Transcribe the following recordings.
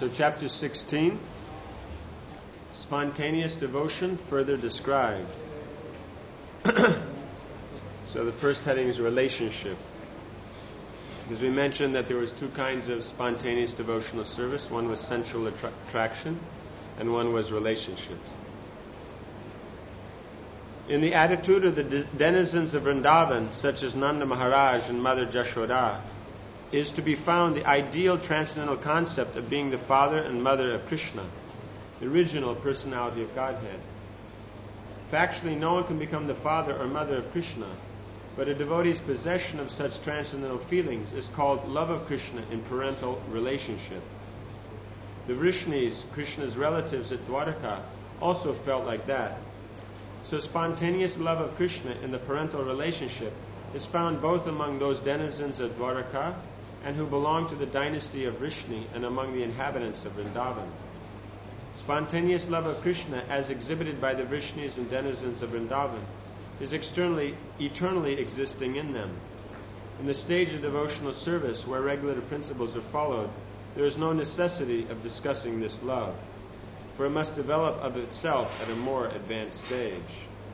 So chapter 16, spontaneous devotion further described. So the first heading is relationship. Because we mentioned that there was two kinds of spontaneous devotional service. One was sensual attraction, and one was relationships. In the attitude of the denizens of Vrindavan, such as Nanda Maharaj and Mother Jashoda, is to be found the ideal transcendental concept of being the father and mother of Krishna, the original personality of Godhead. Factually, no one can become the father or mother of Krishna, but a devotee's possession of such transcendental feelings is called love of Krishna in parental relationship. The Vrishnis, Krishna's relatives at Dwaraka, also felt like that. So spontaneous love of Krishna in the parental relationship is found both among those denizens of Dwaraka and who belong to the dynasty of Vrishni and among the inhabitants of Vrindavan. Spontaneous love of Krishna, as exhibited by the Vrishnis and denizens of Vrindavan, is eternally existing in them. In the stage of devotional service where regulative principles are followed, there is no necessity of discussing this love, for it must develop of itself at a more advanced stage.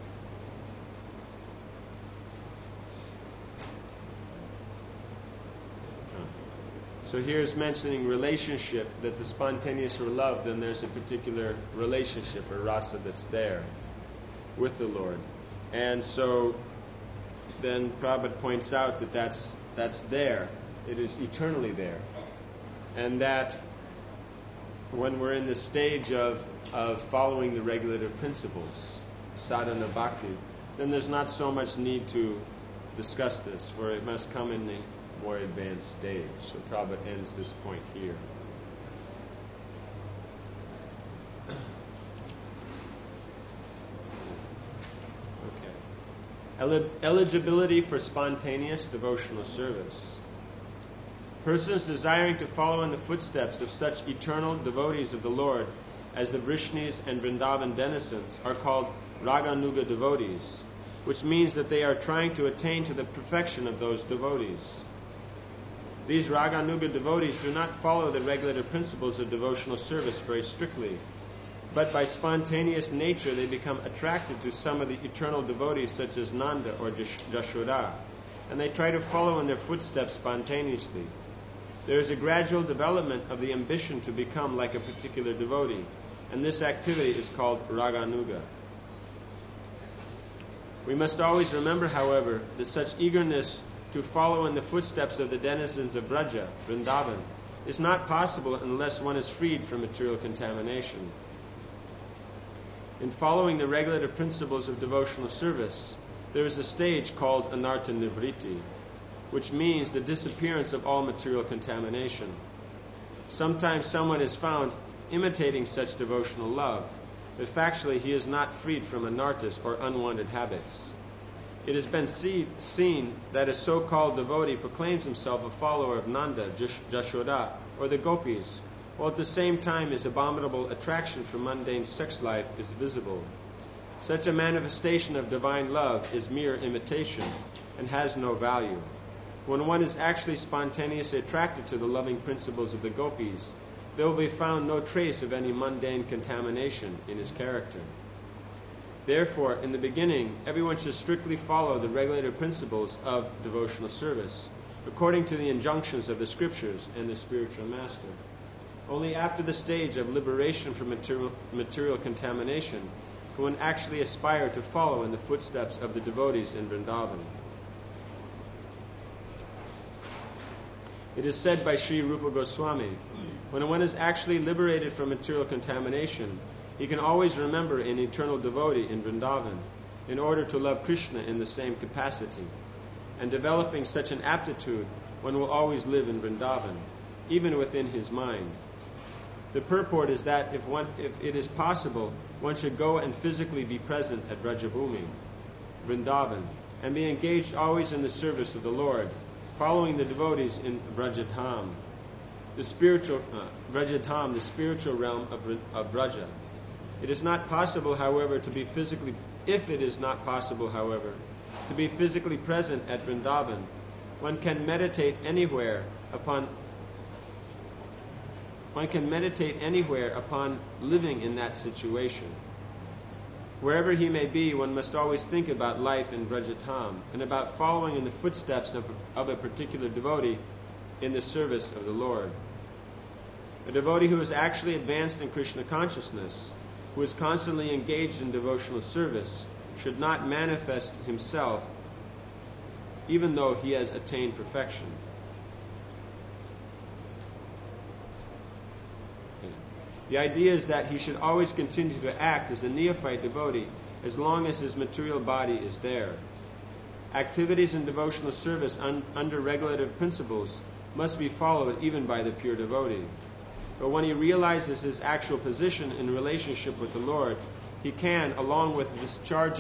So here's mentioning relationship, that the spontaneous are loved, then there's a particular relationship or rasa that's there with the Lord. And so then Prabhupada points out that that's there. It is eternally there. And that when we're in the stage of following the regulative principles, sadhana bhakti, then there's not so much need to discuss this, for it must come in the more advanced stage. So Prabhupada ends this point here. Okay. Eligibility for spontaneous devotional service. Persons desiring to follow in the footsteps of such eternal devotees of the Lord as the Vrishnis and Vrindavan denizens are called Raganuga devotees, which means that they are trying to attain to the perfection of those devotees. These Raganuga devotees do not follow the regulative principles of devotional service very strictly, but by spontaneous nature they become attracted to some of the eternal devotees such as Nanda or Jashoda, and they try to follow in their footsteps spontaneously. There is a gradual development of the ambition to become like a particular devotee, and this activity is called Raganuga. We must always remember, however, that such eagerness to follow in the footsteps of the denizens of Braja, Vrindavan, is not possible unless one is freed from material contamination. In following the regulative principles of devotional service, there is a stage called Anartha Nivriti, which means the disappearance of all material contamination. Sometimes someone is found imitating such devotional love, but factually he is not freed from anarthas or unwanted habits. It has been seen that a so-called devotee proclaims himself a follower of Nanda, Jashoda, or the gopis, while at the same time his abominable attraction for mundane sex life is visible. Such a manifestation of divine love is mere imitation and has no value. When one is actually spontaneously attracted to the loving principles of the gopis, there will be found no trace of any mundane contamination in his character. Therefore, in the beginning, everyone should strictly follow the regulative principles of devotional service, according to the injunctions of the scriptures and the spiritual master. Only after the stage of liberation from material contamination can one actually aspire to follow in the footsteps of the devotees in Vrindavan. It is said by Sri Rupa Goswami, when one is actually liberated from material contamination, he can always remember an eternal devotee in Vrindavan in order to love Krishna in the same capacity. And developing such an aptitude, one will always live in Vrindavan, even within his mind. The purport is that if it is possible, one should go and physically be present at Brajabhumi, Vrindavan, and be engaged always in the service of the Lord, following the devotees in Vrajadham, the spiritual realm of Vraja. It is not possible, however, to be physically present at Vrindavan, one can meditate anywhere upon one can meditate anywhere upon living in that situation. Wherever he may be, one must always think about life in Vrajatham and about following in the footsteps of a particular devotee in the service of the Lord. A devotee who is actually advanced in Krishna consciousness, who is constantly engaged in devotional service, should not manifest himself even though he has attained perfection. The idea is that he should always continue to act as a neophyte devotee as long as his material body is there. Activities in devotional service under regulative principles must be followed even by the pure devotee. But when he realizes his actual position in relationship with the Lord, he can, along with the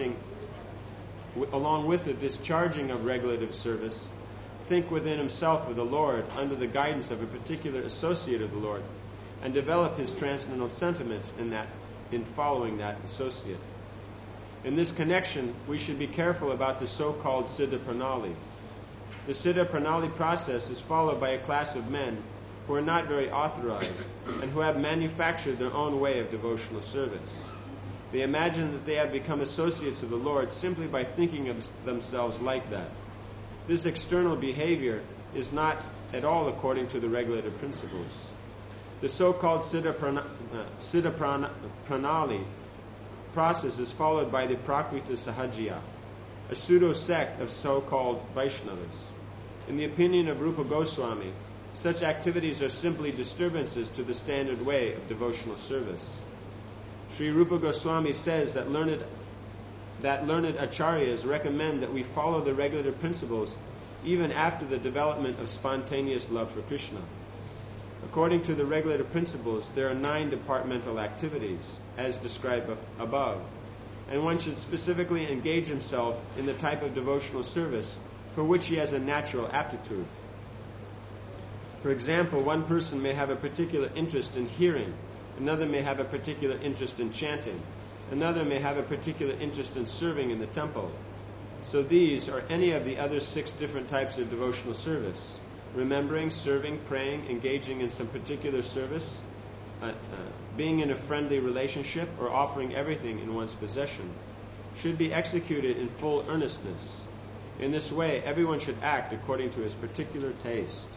discharging of regulative service, think within himself of the Lord under the guidance of a particular associate of the Lord, and develop his transcendental sentiments in following that associate. In this connection, we should be careful about the so-called Siddha Pranali. The Siddha Pranali process is followed by a class of men who are not very authorized and who have manufactured their own way of devotional service. They imagine that they have become associates of the Lord simply by thinking of themselves like that. This external behavior is not at all according to the regulative principles. The so-called Siddha Pranali process is followed by the Prakriti Sahajiya, a pseudo-sect of so-called Vaishnavas. In the opinion of Rupa Goswami, such activities are simply disturbances to the standard way of devotional service. Sri Rupa Goswami says that learned acharyas recommend that we follow the regulative principles even after the development of spontaneous love for Krishna. According to the regulative principles, there are 9 departmental activities, as described above, and one should specifically engage himself in the type of devotional service for which he has a natural aptitude. For example, one person may have a particular interest in hearing, another may have a particular interest in chanting, another may have a particular interest in serving in the temple. So these or any of the other 6 different types of devotional service, remembering, serving, praying, engaging in some particular service, being in a friendly relationship, or offering everything in one's possession, should be executed in full earnestness. In this way, everyone should act according to his particular taste.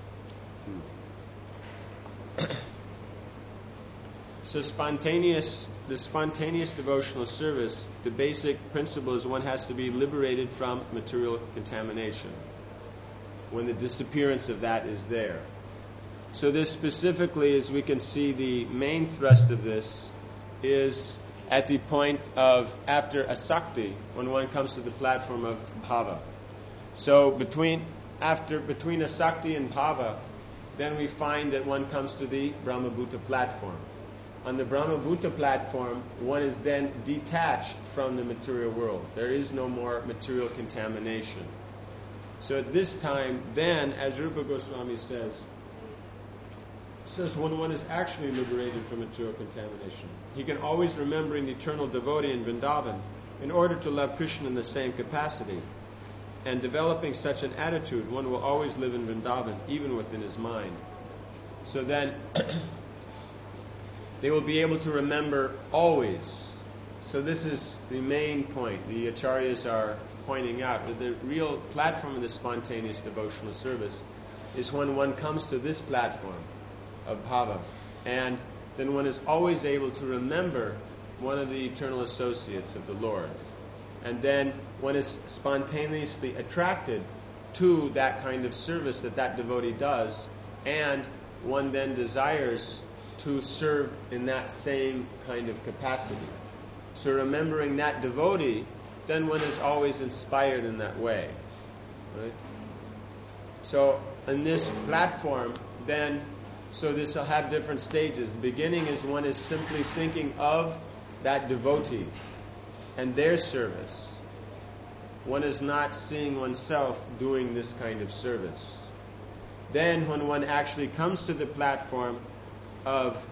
So the spontaneous devotional service, the basic principle is one has to be liberated from material contamination when the disappearance of that is there. So this specifically, as we can see, the main thrust of this is at the point of after asakti, when one comes to the platform of bhava. So between asakti and bhava, then we find that one comes to the Brahmabhuta platform. On the Brahmabhuta platform, one is then detached from the material world. There is no more material contamination. So at this time, then, as Rupa Goswami says when one is actually liberated from material contamination, he can always remember an eternal devotee in Vrindavan in order to love Krishna in the same capacity. And developing such an attitude, one will always live in Vrindavan, even within his mind. So then, they will be able to remember always. So this is the main point. The acharyas are pointing out that the real platform of the spontaneous devotional service is when one comes to this platform of bhava, and then one is always able to remember one of the eternal associates of the Lord, and then one is spontaneously attracted to that kind of service that devotee does, and one then desires to serve in that same kind of capacity. So remembering that devotee, then one is always inspired in that way. Right? So in this platform, then, so this will have different stages. The beginning is one is simply thinking of that devotee and their service. One is not seeing oneself doing this kind of service. Then when one actually comes to the platform of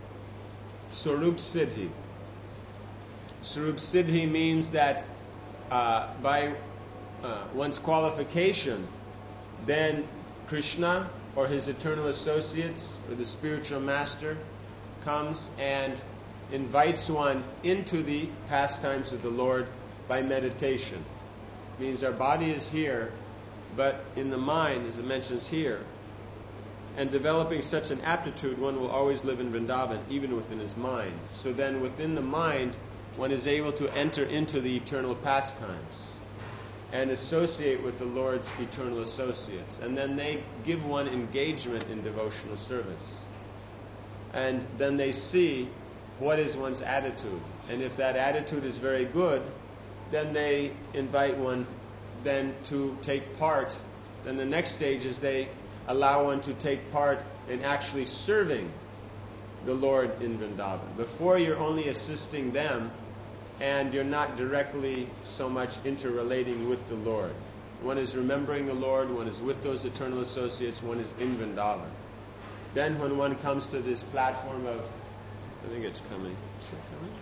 Swarup Siddhi. Swarup Siddhi means that by one's qualification, then Krishna or his eternal associates or the spiritual master comes and invites one into the pastimes of the Lord by meditation. It means our body is here, but in the mind, as it mentions here, and developing such an aptitude, one will always live in Vrindavan, even within his mind. So then within the mind, one is able to enter into the eternal pastimes and associate with the Lord's eternal associates. And then they give one engagement in devotional service. And then they see what is one's attitude. And if that attitude is very good, then they invite one then to take part. Then the next stage is they allow one to take part in actually serving the Lord in Vrindavan. Before, you're only assisting them, and you're not directly so much interrelating with the Lord. One is remembering the Lord, one is with those eternal associates, one is in Vrindavan. Then when one comes to this platform of, I think it's coming. Is it coming?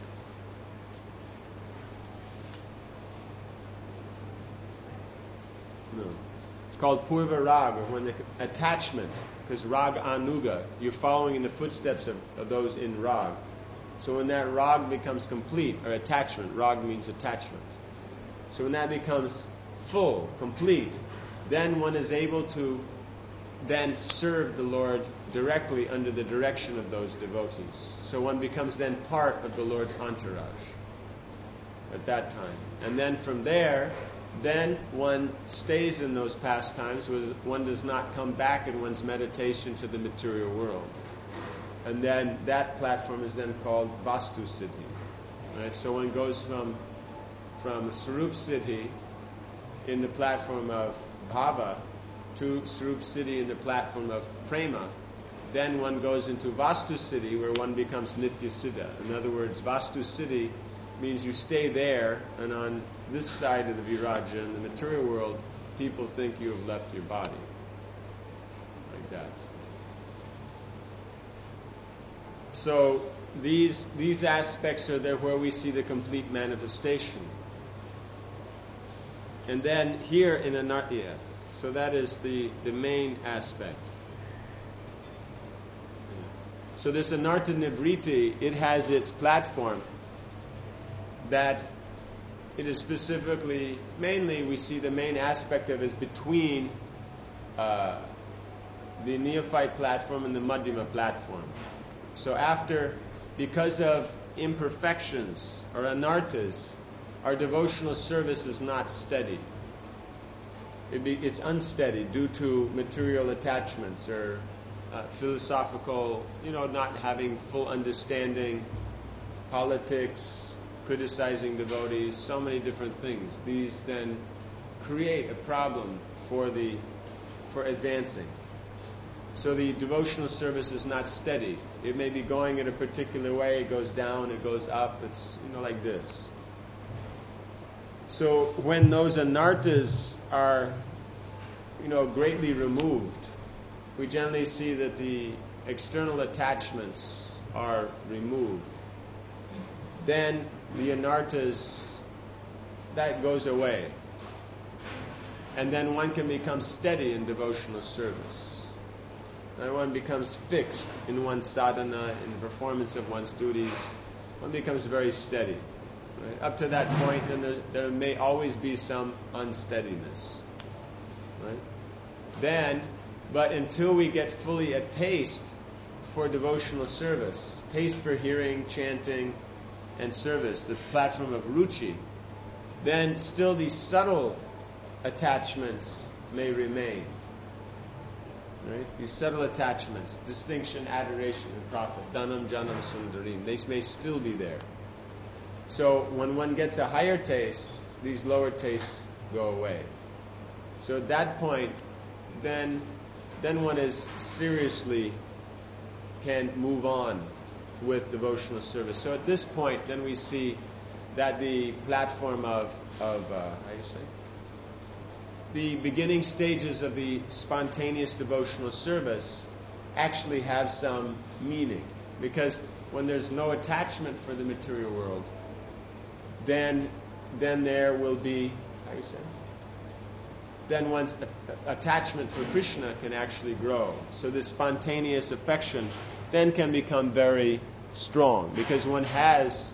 No. It's called Purva Rag, or when the attachment, because Rag Anuga, you're following in the footsteps of those in Rag. So when that Rag becomes complete, or attachment, Rag means attachment. So when that becomes full, complete, then one is able to then serve the Lord directly under the direction of those devotees. So one becomes then part of the Lord's entourage at that time. And then from there, then one stays in those pastimes. One does not come back in one's meditation to the material world. And then that platform is then called Vastu Siddhi. Right? So one goes from Sarup Siddhi in the platform of Bhava to Sarup Siddhi in the platform of Prema. Then one goes into Vastu Siddhi, where one becomes Nitya Siddha. In other words, Vastu Siddhi means you stay there, and on this side of the Viraja, in the material world, people think you have left your body. Like that. So these aspects are there where we see the complete manifestation. And then here in Anartya, so that is the main aspect. So this Anartha Nivriti, it has its platform that it is specifically, mainly we see the main aspect of it is between the neophyte platform and the Madhyama platform. So because of imperfections or anarthas, our devotional service is not steady. It's unsteady due to material attachments or philosophical, not having full understanding, politics, criticizing devotees, so many different things. These then create a problem for advancing. So the devotional service is not steady. It may be going in a particular way, it goes down, it goes up, it's like this. So when those anarthas are greatly removed, we generally see that the external attachments are removed. Then the anarthas, that goes away. And then one can become steady in devotional service. And one becomes fixed in one's sadhana, in the performance of one's duties. One becomes very steady. Right? Up to that point, then there may always be some unsteadiness. Right? But until we get fully a taste for devotional service, taste for hearing, chanting, and service, the platform of ruchi, then still these subtle attachments may remain. Right? These subtle attachments, distinction, adoration, and profit, dhanam, janam, sundarim, they may still be there. So when one gets a higher taste, these lower tastes go away. So at that point, then one is seriously can move on with devotional service. So at this point, then we see that the platform of how do you say? The beginning stages of the spontaneous devotional service actually have some meaning. Because when there's no attachment for the material world, then then there will be, how you say? Then one's attachment for Krishna can actually grow. So this spontaneous affection then can become very strong, because one has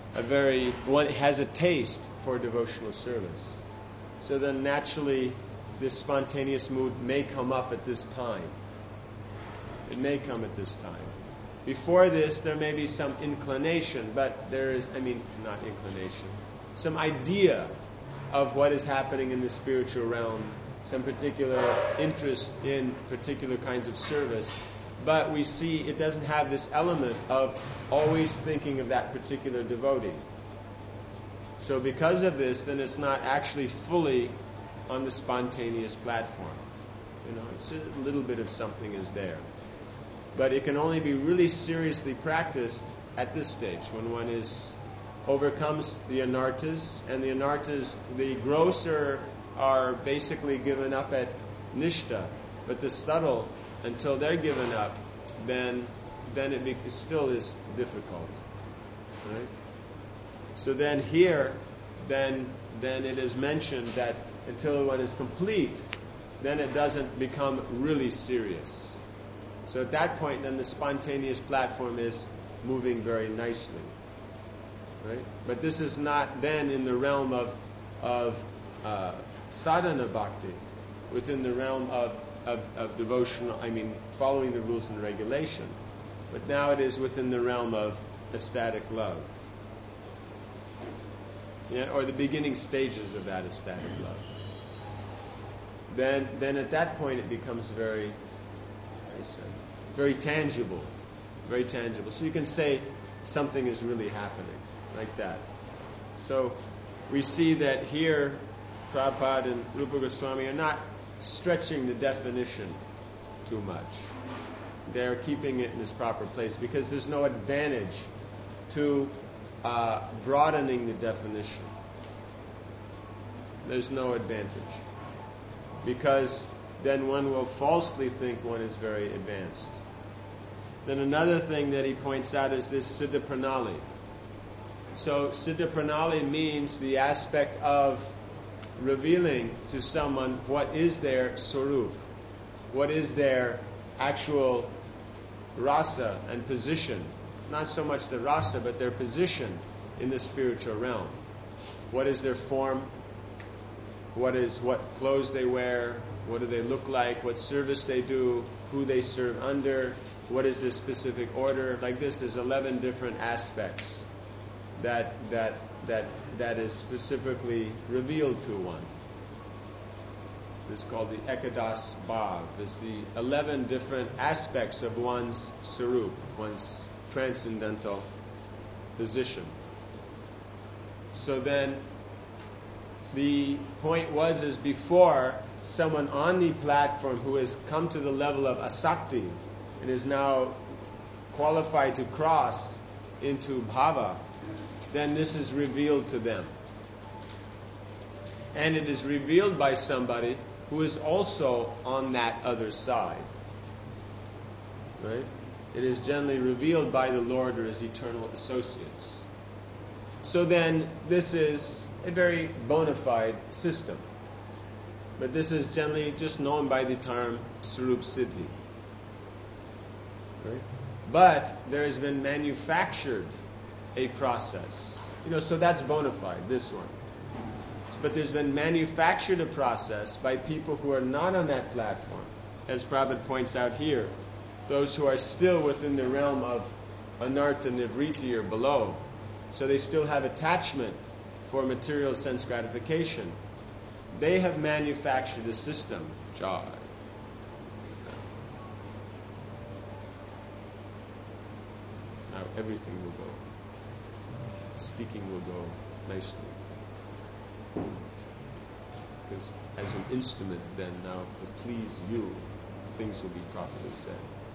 a taste for devotional service. So then naturally this spontaneous mood may come up at this time. It may come at this time. Before this, there may be some inclination, but there is, not inclination, some idea of what is happening in the spiritual realm, some particular interest in particular kinds of service. But we see it doesn't have this element of always thinking of that particular devotee. So because of this, then it's not actually fully on the spontaneous platform. It's a little bit of something is there. But it can only be really seriously practiced at this stage, when one overcomes the anarthas, and the anarthas, the grosser, are basically given up at nishta, but the subtle, until they're given up, then it still is difficult, right? So then here, then it is mentioned that until one is complete, then it doesn't become really serious. So at that point, then the spontaneous platform is moving very nicely, right? But this is not then in the realm of sadhana bhakti, within the realm of devotional, following the rules and regulation. But now it is within the realm of ecstatic love. Or the beginning stages of that ecstatic love. Then at that point it becomes very tangible. Very tangible. So you can say something is really happening, like that. So we see that here Prabhupada and Rupa Goswami are not stretching the definition too much. They're keeping it in its proper place, because there's no advantage to broadening the definition. There's no advantage, because then one will falsely think one is very advanced. Then another thing that he points out is this Siddha Pranali. So Siddha Pranali means the aspect of revealing to someone what is their swarup, what is their actual rasa and position. Not so much the rasa, but their position in the spiritual realm. What is their form? What clothes they wear? What do they look like? What service they do? Who they serve under? What is their specific order? Like this, there's 11 different aspects that is specifically revealed to one. This is called the Ekadas Bhav. It's the 11 different aspects of one's sarup, one's transcendental position. So then, the point is before, someone on the platform who has come to the level of asakti and is now qualified to cross into bhava, then this is revealed to them. And it is revealed by somebody who is also on that other side. Right? It is generally revealed by the Lord or his eternal associates. So then, this is a very bona fide system. But this is generally just known by the term Sarup Siddhi. Right? But there has been manufactured a process. So that's bona fide, this one. But there's been manufactured a process by people who are not on that platform. As Prabhupada points out here, those who are still within the realm of anartha nivriti or below. So they still have attachment for material sense gratification. They have manufactured a system. Jai. Now everything will go. Speaking will go nicely. Because as an instrument then now to please you, things will be properly said.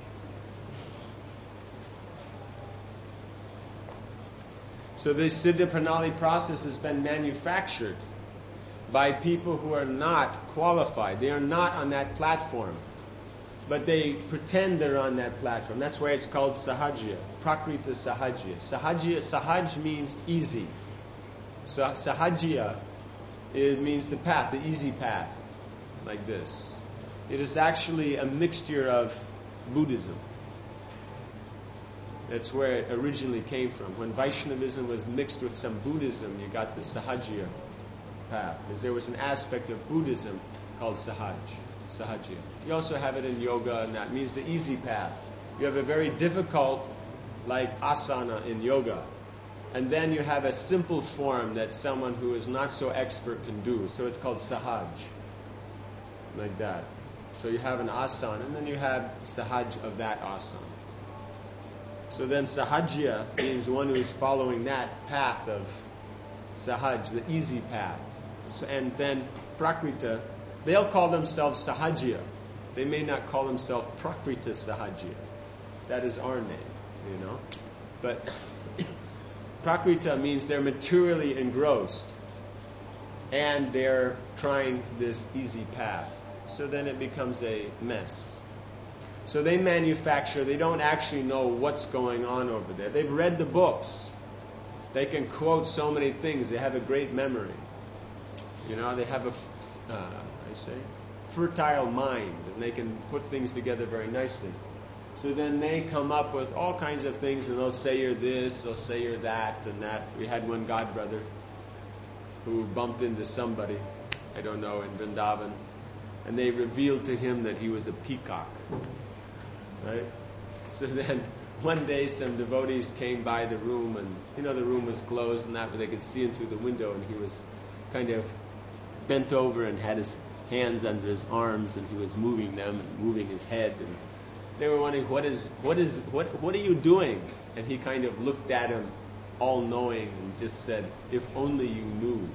So this Siddha Pranali process has been manufactured by people who are not qualified. They are not on that platform. But they pretend they're on that platform. That's why it's called Sahajya. Prakrita Sahajya. Sahaj means easy. Sahajya, it means the path, the easy path, like this. It is actually a mixture of Buddhism. That's where it originally came from. When Vaishnavism was mixed with some Buddhism, you got the Sahajya path. Because there was an aspect of Buddhism called Sahajya. You also have it in yoga, and that means the easy path. You have a very difficult, like asana in yoga. And then you have a simple form that someone who is not so expert can do. So it's called Sahaj. Like that. So you have an asana, and then you have Sahaj of that asana. So then Sahajya means one who is following that path of Sahaj, the easy path. So, and then Prakrita, they'll call themselves Sahajya. They may not call themselves Prakrita Sahajya. That is our name, you know. But Prakrita means they're materially engrossed and they're trying this easy path. So then it becomes a mess. So they manufacture, they don't actually know what's going on over there. They've read the books. They can quote so many things. They have a great memory. You know, they have a, fertile mind, and they can put things together very nicely. So then they come up with all kinds of things, and they'll say you're this, they'll say you're that, and that. We had one godbrother who bumped into somebody, I don't know, in Vrindavan, and they revealed to him that he was a peacock. Right? So then one day some devotees came by the room, and the room was closed and that, but they could see him through the window, and he was kind of bent over and had his hands under his arms, and he was moving them and moving his head, and they were wondering, what are you doing? And he kind of looked at him, all knowing, and just said, if only you knew,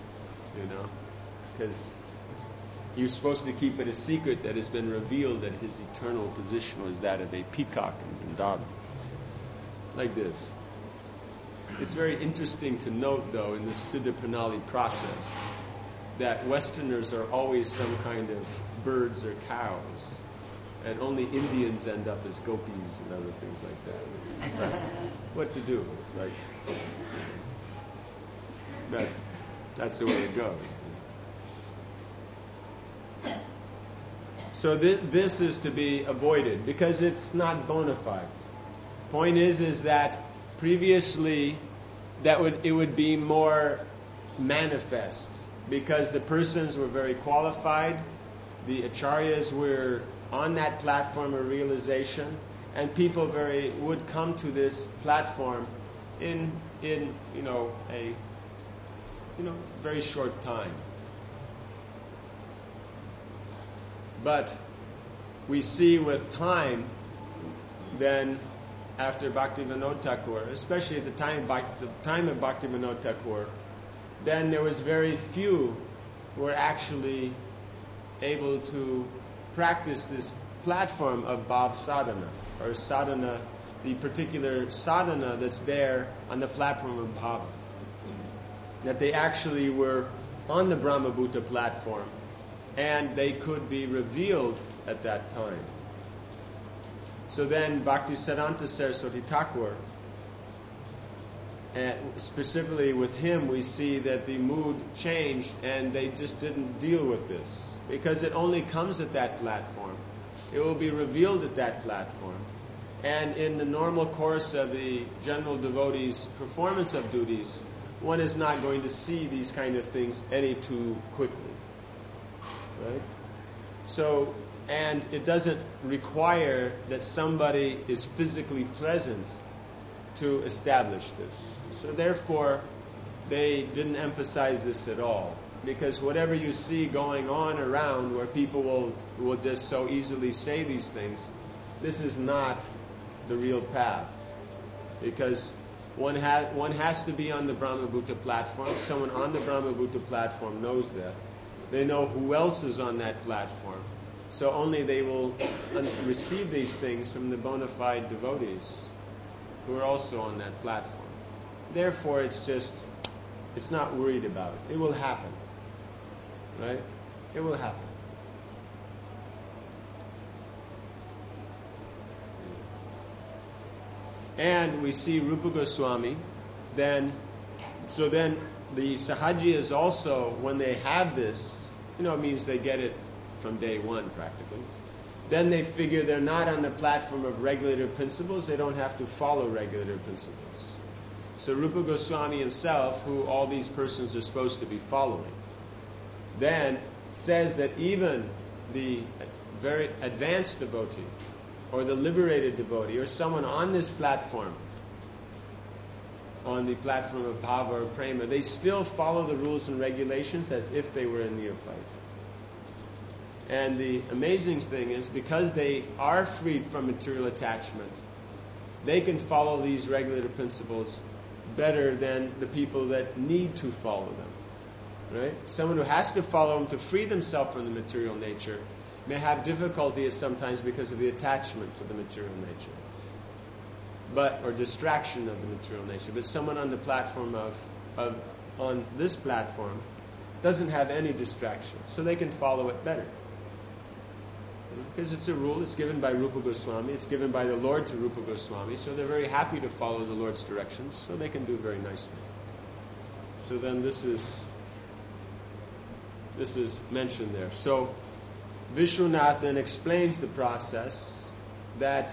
because you're supposed to keep it a secret that has been revealed that his eternal position was that of a peacock in Vrindavan. Like this. It's very interesting to note, though, in the Siddha Pranali process, that Westerners are always some kind of birds or cows, and only Indians end up as gopis and other things like that. What to do? It's like that's the way it goes. So this is to be avoided because it's not bona fide. Point is that previously it would be more manifest because the persons were very qualified, the acharyas were on that platform of realization, and people would come to this platform in a very short time. But we see with time, then after Bhaktivinoda Thakur, especially at the time of Bhaktivinoda Thakur, then there was very few who were actually able to practice this platform of bhav sadhana, or sadhana, the particular sadhana that's there on the platform of bhava. That they actually were on the Brahmabhuta platform, and they could be revealed at that time. So then Bhaktisiddhanta Saraswati Thakur, and specifically with him, we see that the mood changed and they just didn't deal with this because it only comes at that platform. It will be revealed at that platform. And in the normal course of the general devotee's performance of duties, one is not going to see these kind of things any too quickly. Right? So, and it doesn't require that somebody is physically present to establish this. So therefore, they didn't emphasize this at all. Because whatever you see going on around where people will just so easily say these things, this is not the real path. Because one has to be on the Brahmabhuta platform. Someone on the Brahmabhuta platform knows that. They know who else is on that platform. So only they will receive these things from the bona fide devotees who are also on that platform. Therefore, it's not worried about it. It will happen. Right? It will happen. And we see Rupa Goswami, then So then the Sahajiyas also, when they have this, it means they get it from day one practically. Then they figure they're not on the platform of regulative principles, they don't have to follow regulative principles. So Rupa Goswami himself, who all these persons are supposed to be following, then says that even the very advanced devotee, or the liberated devotee, or someone on this platform, on the platform of bhava or prema, they still follow the rules and regulations as if they were a neophyte. And the amazing thing is, because they are freed from material attachment, they can follow these regulative principles better than the people that need to follow them. Right? Someone who has to follow them to free themselves from the material nature may have difficulty sometimes because of the attachment to the material nature, or distraction of the material nature. But someone on the platform on this platform doesn't have any distraction, so they can follow it better. Because it's a rule, it's given by Rupa Goswami, it's given by the Lord to Rupa Goswami, so they're very happy to follow the Lord's directions, so they can do very nicely. So then this is mentioned there. So Vishwanath then explains the process that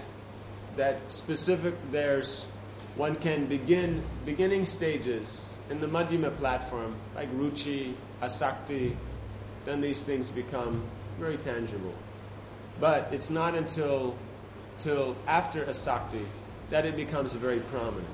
one can beginning stages in the Madhyama platform, like Ruchi, Asakti, then these things become very tangible. But it's not until after Asakti that it becomes very prominent,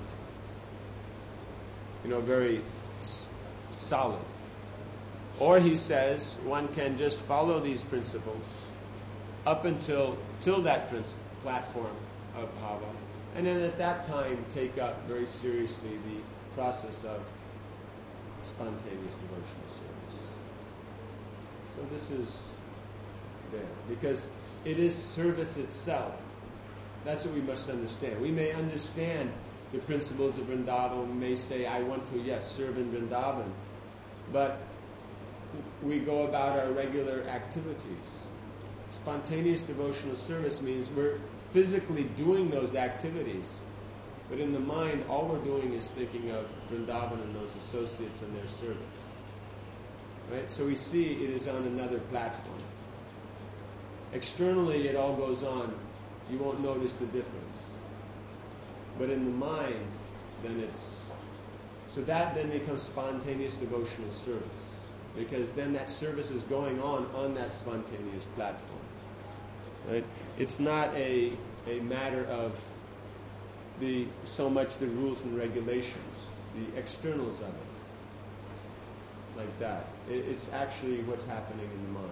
very solid. Or he says one can just follow these principles up until that platform of bhava, and then at that time take up very seriously the process of spontaneous devotional service. So this is there, because it is service itself. That's what we must understand. We may understand the principles of Vrindavan, we may say, I want to, serve in Vrindavan, but we go about our regular activities. Spontaneous devotional service means we're physically doing those activities, but in the mind, all we're doing is thinking of Vrindavan and those associates and their service. Right? So we see it is on another platform. Externally, it all goes on. You won't notice the difference. But in the mind, then so that then becomes spontaneous devotional service. Because then that service is going on that spontaneous platform. Right? It's not a matter of so much the rules and regulations, the externals of it, like that. It's actually what's happening in the mind.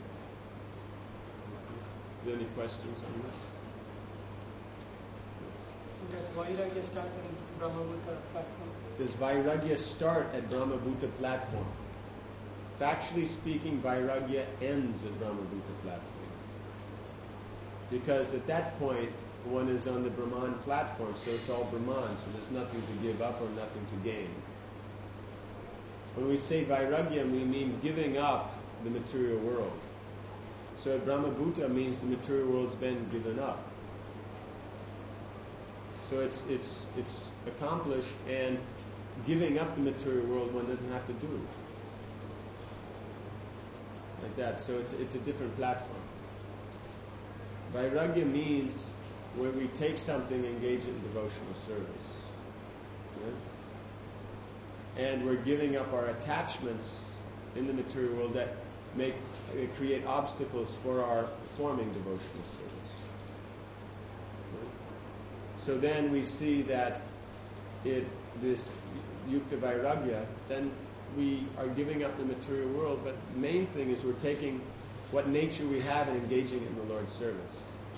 Are there any questions on this? Does Vairagya start on Brahmabhuta platform? Does Vairagya start at Brahmabhuta platform? Factually speaking, Vairagya ends at Brahmabhuta platform. Because at that point, one is on the Brahman platform, so it's all Brahman, so there's nothing to give up or nothing to gain. When we say Vairagya, we mean giving up the material world. So Brahmabhuta means the material world's been given up. So it's accomplished, and giving up the material world one doesn't have to do it. Like that. So it's a different platform. Vairagya means when we take something, engage in devotional service. Yeah? And we're giving up our attachments in the material world that create obstacles for our performing devotional service. Yeah? So then we see that this Yukta Vairagya, then we are giving up the material world, but the main thing is we're taking what nature we have and engaging it in the Lord's service.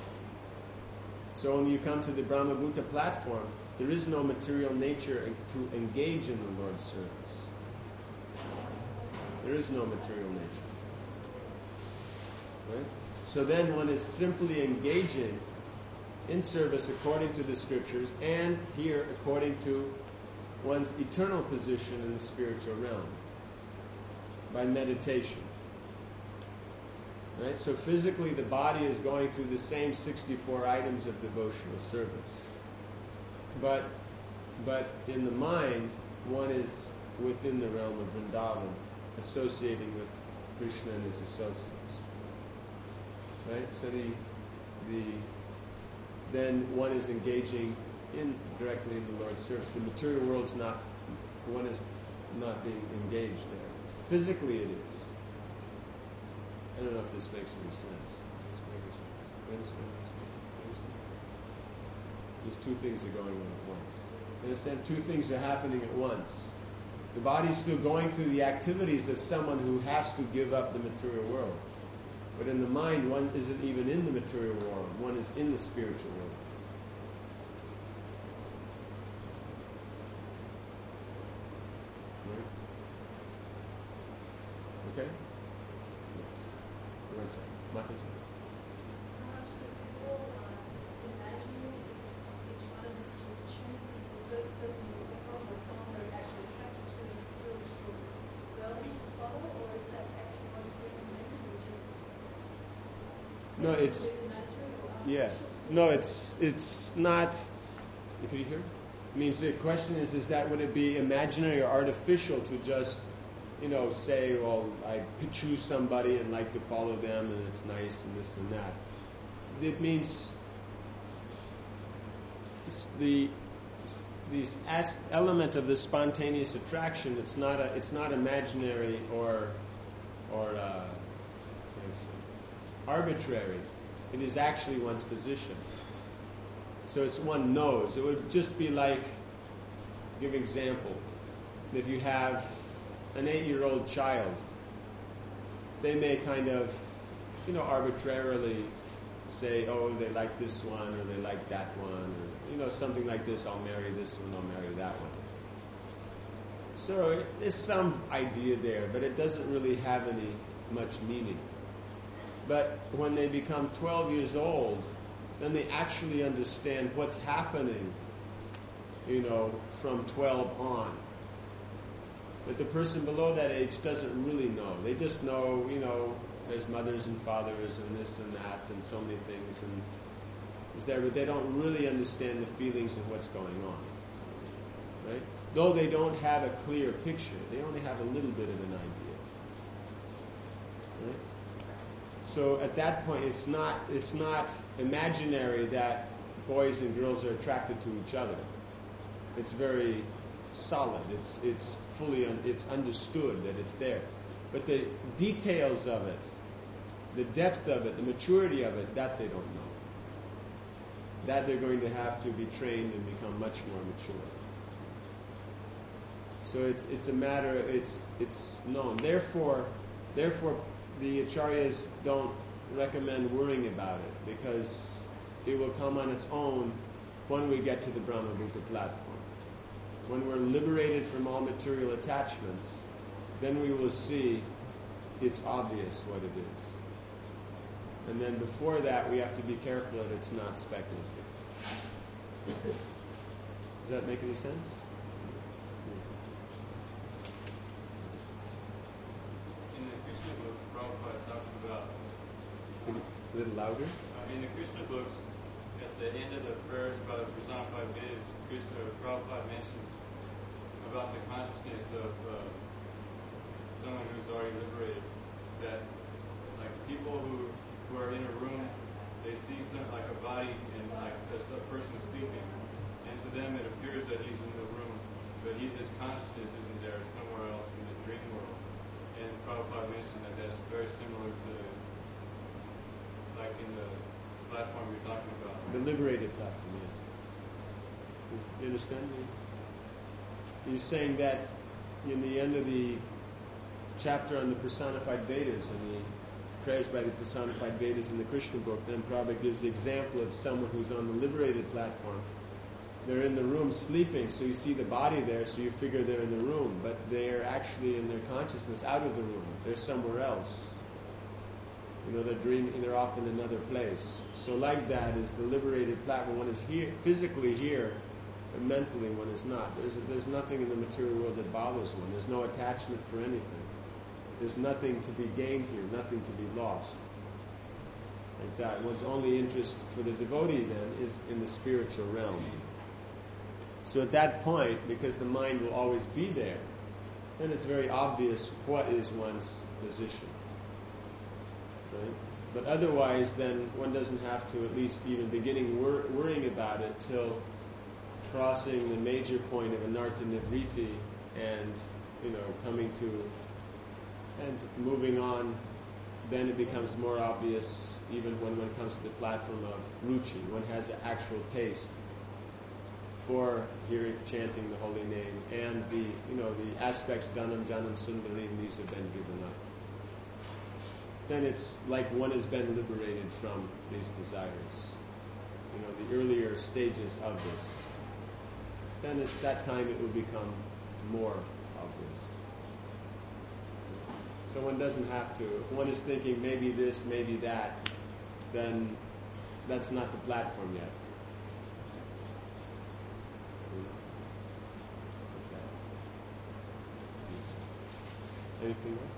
So when you come to the Brahmabhuta platform, there is no material nature to engage in the Lord's service. There is no material nature. Right? So then one is simply engaging in service according to the scriptures, and here according to one's eternal position in the spiritual realm by meditation. Right? So physically the body is going through the same 64 items of devotional service. But in the mind, one is within the realm of Vrindavan, associating with Krishna and his associates. Right? So then one is engaging directly in the Lord's service. The material world's one is not being engaged there. Physically it is. I don't know if this makes any sense. Does this make any sense? You understand? These two things are going on at once. You understand? Two things are happening at once. The body's still going through the activities of someone who has to give up the material world. But in the mind, one isn't even in the material world. One is in the spiritual world. Right? Okay? Yes. One second. Mataji. No, it's not. Could you hear? It means the question is that would it be imaginary or artificial to just, say, well, I choose somebody and like to follow them and it's nice and this and that. It means the element of the spontaneous attraction. It's not imaginary or arbitrary. It is actually one's position. So it's one knows. It would just be like, give an example. If you have an 8-year-old child, they may kind of, arbitrarily say, oh, they like this one or they like that one, or something like this. I'll marry this one. I'll marry that one. So there's some idea there, but it doesn't really have any much meaning. But when they become 12 years old, then they actually understand what's happening, from 12 on. But the person below that age doesn't really know. They just know, there's mothers and fathers and this and that and so many things and is there, but they don't really understand the feelings of what's going on. Right? Though they don't have a clear picture, they only have a little bit of an idea. Right? So at that point, it's not imaginary that boys and girls are attracted to each other. It's very solid. It's fully it's understood that it's there. But the details of it, the depth of it, the maturity of it, that they don't know. That they're going to have to be trained and become much more mature. So it's a matter. It's known. Therefore. The acharyas don't recommend worrying about it because it will come on its own when we get to the Brahmabhuta platform. When we're liberated from all material attachments, then we will see it's obvious what it is. And then before that, we have to be careful that it's not speculative. Does that make any sense? A little louder? In the Krishna books, at the end of the prayers about the personified Vedas, Prabhupada mentions about the consciousness of someone who's already liberated. That, like, people who are in a room, they see like a body and like a person sleeping, and to them it appears that he's in the room, but his consciousness isn't there, somewhere else in the dream world. And Prabhupada mentioned that that's very similar to like in the platform you're talking about. The liberated platform, yeah. You understand me? He's saying that in the end of the chapter on the personified Vedas and the prayers by the personified Vedas in the Krishna book, then Prabhupada gives the example of someone who's on the liberated platform. They're in the room sleeping, so you see the body there, so you figure they're in the room, but they're actually in their consciousness out of the room. They're somewhere else. They're dreaming, they're off in another place. So like that is the liberated platform. One is here, physically here, but mentally one is not. There's nothing in the material world that bothers one. There's no attachment for anything. There's nothing to be gained here, nothing to be lost. Like that. One's only interest for the devotee then is in the spiritual realm. So at that point, because the mind will always be there, then it's very obvious what is one's position. Right? But otherwise, then one doesn't have to at least even beginning worrying about it till crossing the major point of anartha nivriti and coming to and moving on. Then it becomes more obvious even when one comes to the platform of ruchi. One has an actual taste for hearing, chanting the holy name, and the aspects Dhanam, Janam, Sundarim, these have been given up. Then it's like one has been liberated from these desires. The earlier stages of this. Then at that time it will become more obvious. So one doesn't have to. If one is thinking maybe this, maybe that, then that's not the platform yet. Okay. Anything else?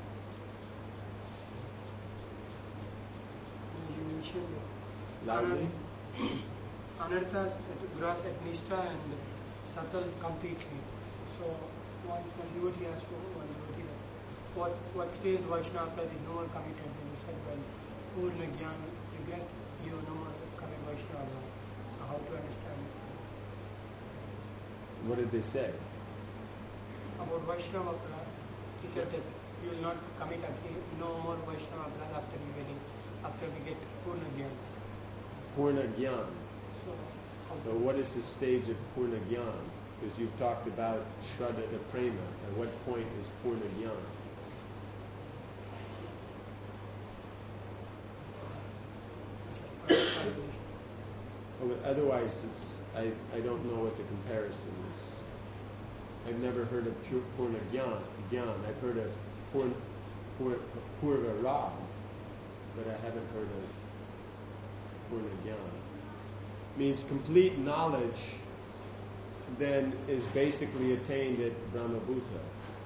You mentioned Loudly? Anarthas, gross at Nishtha and subtle completely. So once one devotee has to what stage Vaishnava Prad is no more committed, and he said, well, Purna Gyan, you get you no more commit Vaishnava. So how to understand this? What did they say? About Vaishnava Prad, he said that you will not commit again, no more Vaishnava Prad after we get Purna Gyan. Purna Gyan. So what is the stage of Purna Gyan? Because you've talked about Shraddha to Prema. At what point is Purna Gyan? But otherwise, I don't know what the comparison is. I've never heard of Purna Gyan. I've heard of Purva Rag, but I haven't heard of Purna Gyan. Means complete knowledge then is basically attained at Brahmabhuta.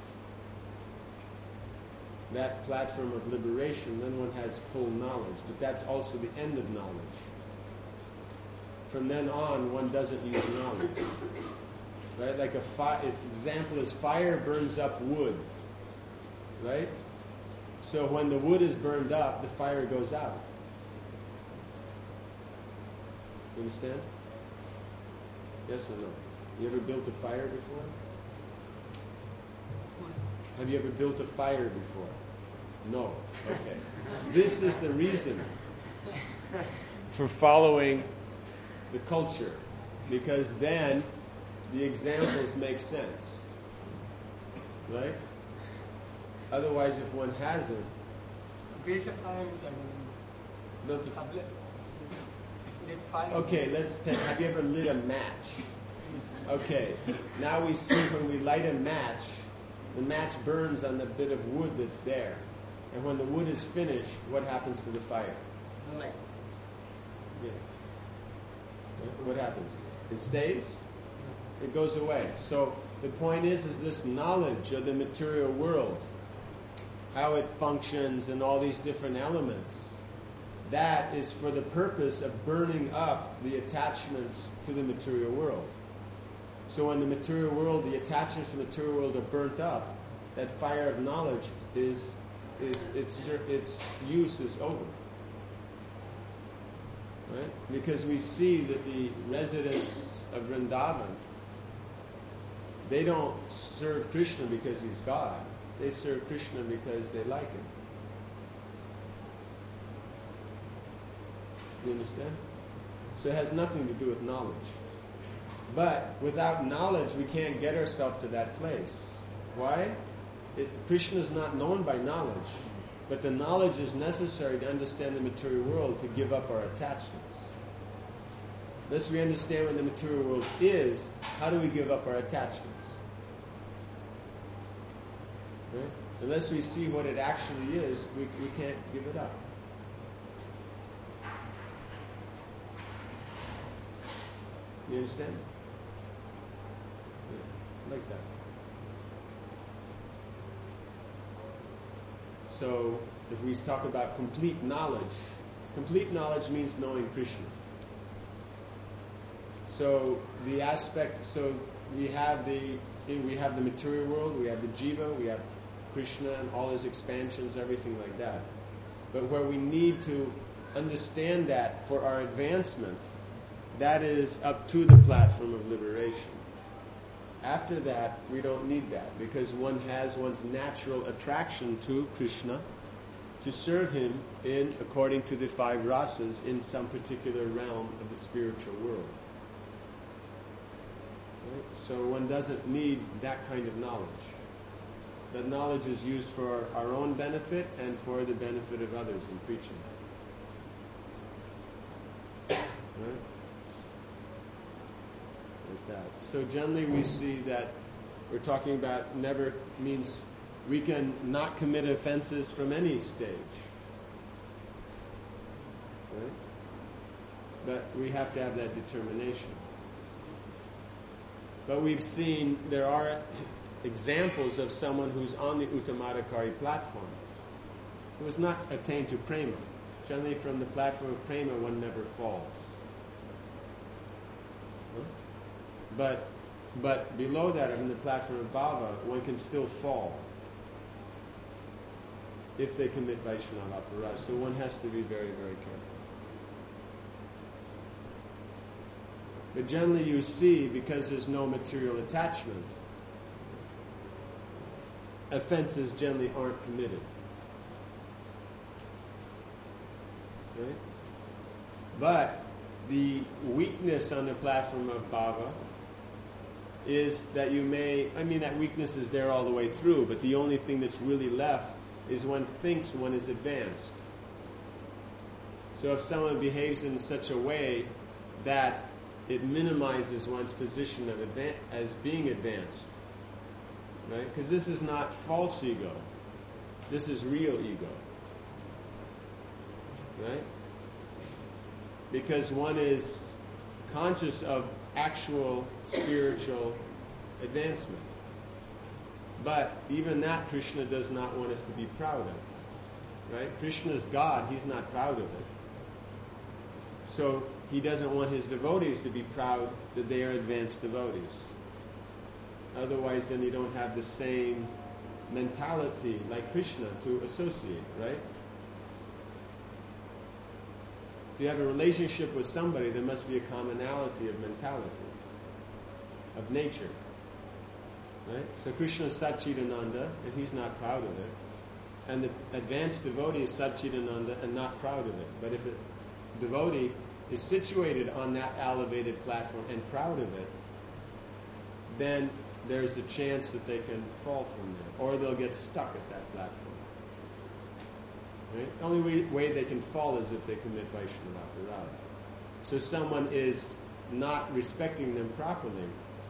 That platform of liberation, then one has full knowledge, but that's also the end of knowledge. From then on, one doesn't use knowledge. Right? Like its example is fire burns up wood. Right? So when the wood is burned up, the fire goes out. You understand? Yes or no? You ever built a fire before? Have you ever built a fire before? No. Okay. This is the reason for following the culture, because then the examples make sense. Right? Otherwise, if one hasn't, built a fire means built a lit fire. Okay, have you ever lit a match? Okay, now we see when we light a match, the match burns on the bit of wood that's there. And when the wood is finished, what happens to the fire? Light. Yeah. What happens? It stays? It goes away. So the point is this knowledge of the material world, how it functions and all these different elements, that is for the purpose of burning up the attachments to the material world. So in the material world, the attachments to the material world are burnt up. That fire of knowledge its use is over. Right? Because we see that the residents of Vrindavan, they don't serve Krishna because he's God. They serve Krishna because they like him. You understand? So it has nothing to do with knowledge. But without knowledge, we can't get ourselves to that place. Why? Krishna is not known by knowledge. But the knowledge is necessary to understand the material world, to give up our attachments. Unless we understand what the material world is, how do we give up our attachments? Right? Unless we see what it actually is, we can't give it up. You understand? Yeah, like that. So, if we talk about complete knowledge means knowing Krishna. So the aspect, so we have the material world, we have the jiva, we have Krishna and all his expansions, everything like that. But where we need to understand that for our advancement, that is up to the platform of liberation. After that, we don't need that, because one has one's natural attraction to Krishna to serve him according to the 5 rasas in some particular realm of the spiritual world. Right? So one doesn't need that kind of knowledge. That knowledge is used for our own benefit and for the benefit of others in preaching. Right? Like that. So generally we see that we're talking about never means we can not commit offenses from any stage. Right? But we have to have that determination. But we've seen there are examples of someone who's on the Uttamadhikari platform who has not attained to prema. Generally from the platform of prema one never falls. But below that, on the platform of bhava, one can still fall if they commit Vaishnava aparad. So one has to be very, very careful. But generally you see, because there's no material attachment, offenses generally aren't committed. Okay? But the weakness on the platform of bhava is that that weakness is there all the way through, but the only thing that's really left is one thinks one is advanced. So if someone behaves in such a way that it minimizes one's position as being advanced, right? Because this is not false ego, this is real ego, right? Because one is conscious of actual spiritual advancement. But even that Krishna does not want us to be proud of. Right? Krishna is God, he's not proud of it. So he doesn't want his devotees to be proud that they are advanced devotees. Otherwise then you don't have the same mentality like Krishna to associate, right? If you have a relationship with somebody, there must be a commonality of mentality, of nature. Right? So Krishna is Satchidananda, and he's not proud of it. And the advanced devotee is Satchidananda and not proud of it. But if a devotee is situated on that elevated platform and proud of it, then there's a chance that they can fall from there, or they'll get stuck at that platform. Right? The only way they can fall is if they commit Vaishnava aparad. So someone is not respecting them properly,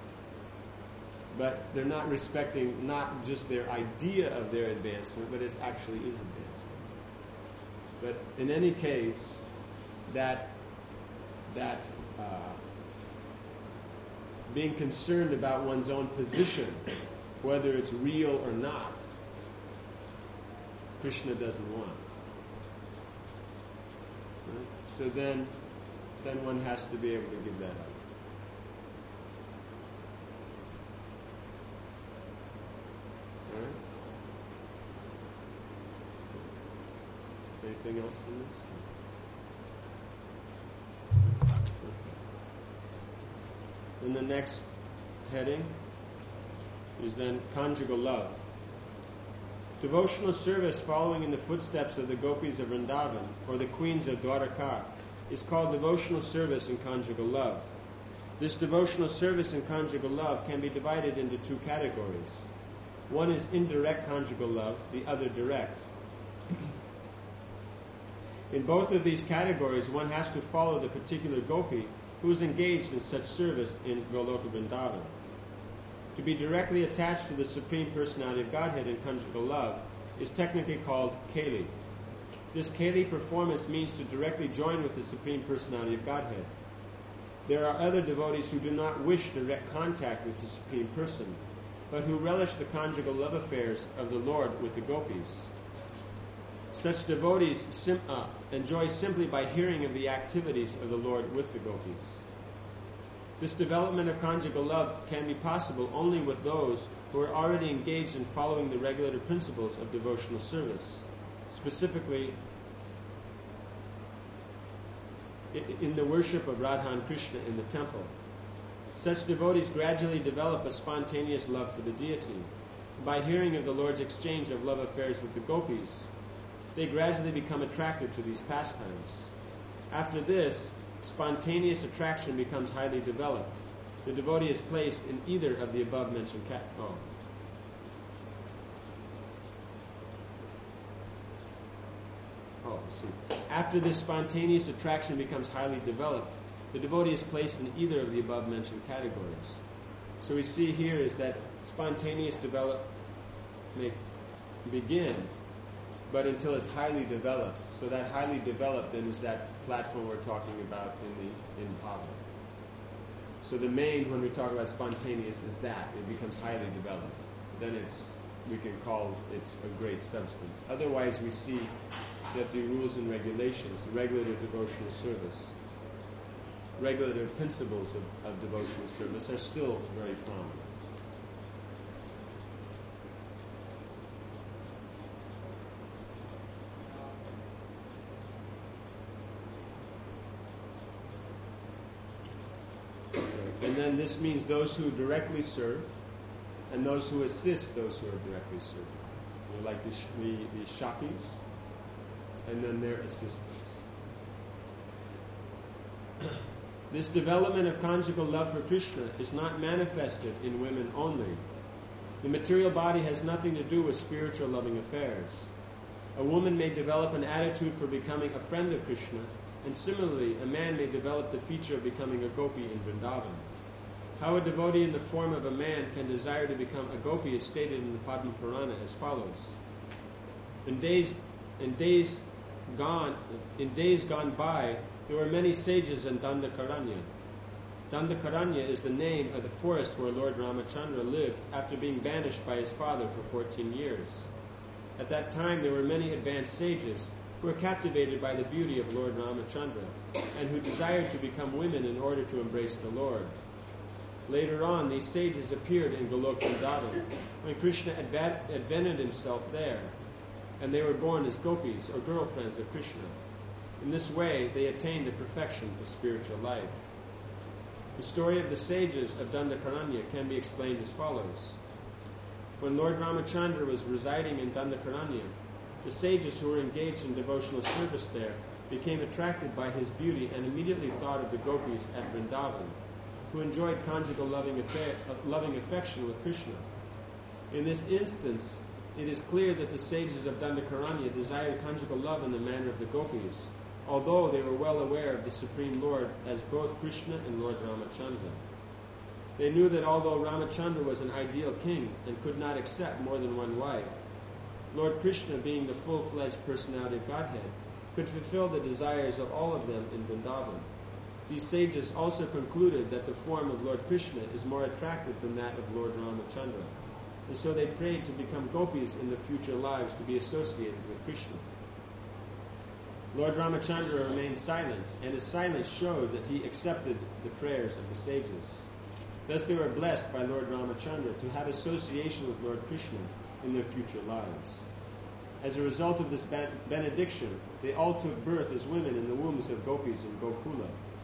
but they're not respecting not just their idea of their advancement, but it actually is advancement. But in any case, that being concerned about one's own position, whether it's real or not, Krishna doesn't want. Right? So then one has to be able to give that up. All right? Anything else in this? And the next heading is then conjugal love. Devotional service following in the footsteps of the gopis of Vrindavan or the queens of Dwaraka is called devotional service in conjugal love. This devotional service in conjugal love can be divided into 2 categories. One is indirect conjugal love, the other direct. In both of these categories, one has to follow the particular gopi who is engaged in such service in Goloka Vrindavan. To be directly attached to the Supreme Personality of Godhead in conjugal love is technically called Keli. This Keli performance means to directly join with the Supreme Personality of Godhead. There are other devotees who do not wish direct contact with the Supreme Person, but who relish the conjugal love affairs of the Lord with the gopis. Such devotees enjoy simply by hearing of the activities of the Lord with the gopis. This development of conjugal love can be possible only with those who are already engaged in following the regulative principles of devotional service, specifically in the worship of Radha and Krishna in the temple. Such devotees gradually develop a spontaneous love for the deity. By hearing of the Lord's exchange of love affairs with the gopis, they gradually become attracted to these pastimes. After this, spontaneous attraction becomes highly developed. The devotee is placed in either of the above-mentioned After this spontaneous attraction becomes highly developed, the devotee is placed in either of the above-mentioned categories. So we see here is that spontaneous development may begin, but until it's highly developed. So that highly developed then is that platform we're talking about in Bhava. So the main, when we talk about spontaneous, is that it becomes highly developed. Then we can call it's a great substance. Otherwise, we see that the rules and regulations, the regulative devotional service, regulative principles of devotional service are still very prominent. And then this means those who directly serve and those who assist those who are directly served. Like the Shakis and then their assistants. This development of conjugal love for Krishna is not manifested in women only. The material body has nothing to do with spiritual loving affairs. A woman may develop an attitude for becoming a friend of Krishna, and similarly, a man may develop the feature of becoming a gopi in Vrindavan. How a devotee in the form of a man can desire to become a gopi is stated in the Padma Purana as follows. In days gone by, there were many sages in Dandakaranya. Dandakaranya is the name of the forest where Lord Ramachandra lived after being banished by his father for 14 years. At that time, there were many advanced sages who were captivated by the beauty of Lord Ramachandra and who desired to become women in order to embrace the Lord. Later on, these sages appeared in Golok Vrindavan when Krishna advented himself there, and they were born as gopis or girlfriends of Krishna. In this way, they attained the perfection of spiritual life. The story of the sages of Dandakaranya can be explained as follows. When Lord Ramachandra was residing in Dandakaranya, the sages who were engaged in devotional service there became attracted by his beauty and immediately thought of the gopis at Vrindavan, who enjoyed conjugal loving affection with Krishna. In this instance, it is clear that the sages of Dandakaranya desired conjugal love in the manner of the gopis, although they were well aware of the Supreme Lord as both Krishna and Lord Ramachandra. They knew that although Ramachandra was an ideal king and could not accept more than one wife, Lord Krishna, being the full-fledged personality of Godhead, could fulfill the desires of all of them in Vrindavan. These sages also concluded that the form of Lord Krishna is more attractive than that of Lord Ramachandra, and so they prayed to become gopis in the future lives to be associated with Krishna. Lord Ramachandra remained silent, and his silence showed that he accepted the prayers of the sages. Thus they were blessed by Lord Ramachandra to have association with Lord Krishna in their future lives. As a result of this benediction, they all took birth as women in the wombs of gopis in Gokula,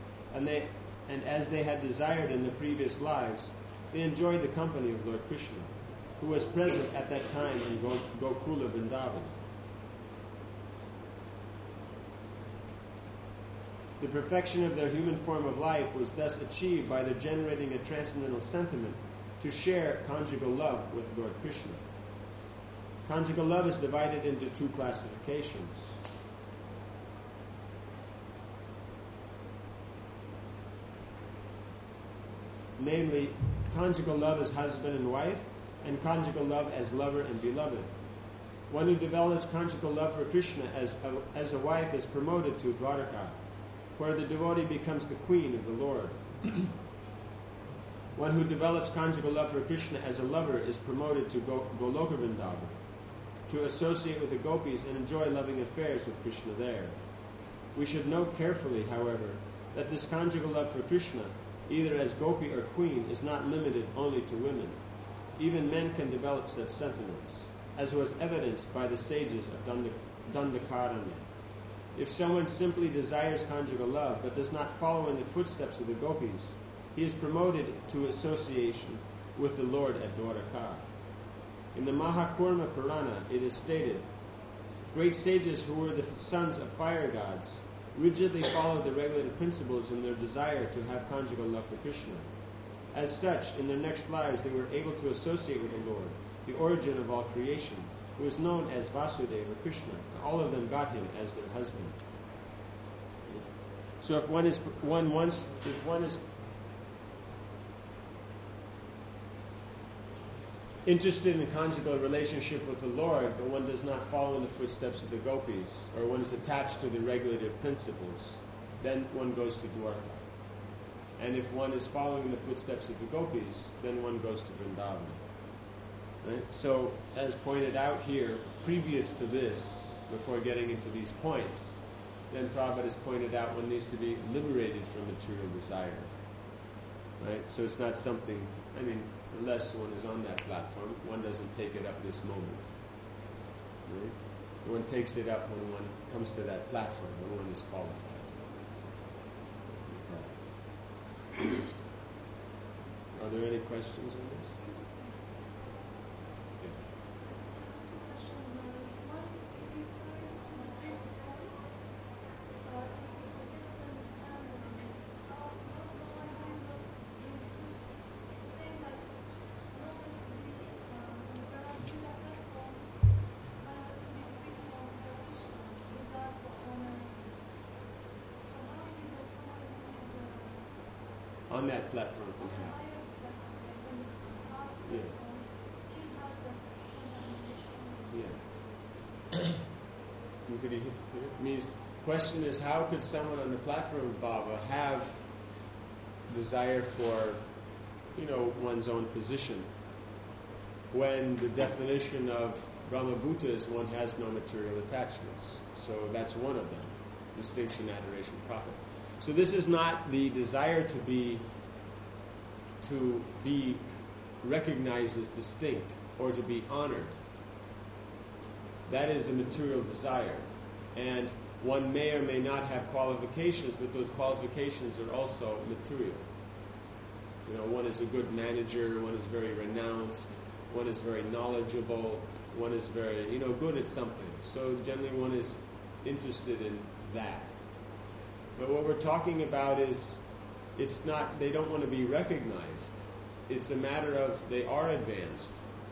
and as they had desired in the previous lives, they enjoyed the company of Lord Krishna, who was present at that time in Gokula Vrindavan. The perfection of their human form of life was thus achieved by their generating a transcendental sentiment to share conjugal love with Lord Krishna. Conjugal love is divided into two classifications. Namely, conjugal love as husband and wife, and conjugal love as lover and beloved. One who develops conjugal love for Krishna as a wife is promoted to Dwaraka, where the devotee becomes the queen of the Lord. One who develops conjugal love for Krishna as a lover is promoted to Goloka Vrindavan, to associate with the gopis and enjoy loving affairs with Krishna there. We should note carefully, however, that this conjugal love for Krishna either as gopi or queen, is not limited only to women. Even men can develop such sentiments, as was evidenced by the sages of Dandakaranya. If someone simply desires conjugal love but does not follow in the footsteps of the gopis, he is promoted to association with the Lord at Dwaraka. In the Mahakurma Purana, it is stated, great sages who were the sons of fire gods rigidly followed the regulated principles in their desire to have conjugal love for Krishna. As such, in their next lives, they were able to associate with the Lord, the origin of all creation, who is known as Vasudeva Krishna. All of them got him as their husband. So if one is interested in a conjugal relationship with the Lord, but one does not follow in the footsteps of the gopis, or one is attached to the regulative principles, then one goes to Dwarka. And if one is following the footsteps of the gopis, then one goes to Vrindavan. Right? So, as pointed out here, previous to this, before getting into these points, then Prabhupada has pointed out one needs to be liberated from material desire. Right? So it's not something, unless one is on that platform, one doesn't take it up this moment. Right? One takes it up when one comes to that platform, when one is qualified. Okay. Are there any questions on this? Yes. On that platform can have. Yeah. Could you hear? Means question is, how could someone on the platform of Baba have desire for, one's own position, when the definition of Brahmabhuta is one has no material attachments? So that's one of them. Distinction, adoration, profit. So this is not the desire to be recognized as distinct or to be honored. That is a material desire. And one may or may not have qualifications, but those qualifications are also material. One is a good manager, one is very renounced, one is very knowledgeable, one is very, good at something. So generally one is interested in that. But what we're talking about is, it's not, they don't want to be recognized. It's a matter of they are advanced.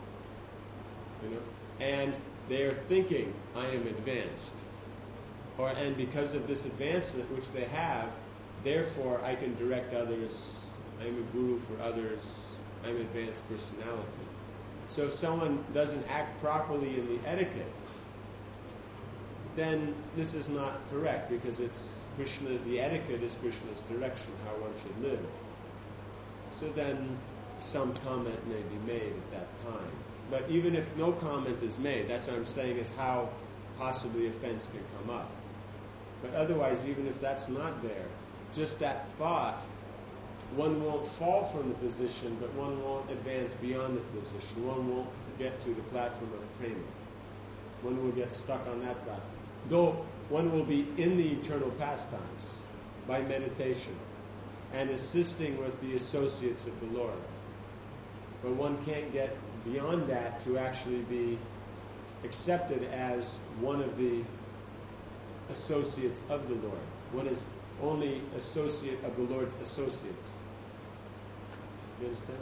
And they are thinking, I am advanced. And because of this advancement which they have, therefore I can direct others, I'm a guru for others, I'm an advanced personality. So if someone doesn't act properly in the etiquette, then this is not correct, because it's Krishna, the etiquette is Krishna's direction, how one should live. So then some comment may be made at that time. But even if no comment is made, that's what I'm saying is how possibly offense can come up. But otherwise, even if that's not there, just that thought, one won't fall from the position, but one won't advance beyond the position. One won't get to the platform of prema. One will get stuck on that platform. Though one will be in the eternal pastimes by meditation and assisting with the associates of the Lord. But one can't get beyond that to actually be accepted as one of the associates of the Lord. One is only associate of the Lord's associates. You understand?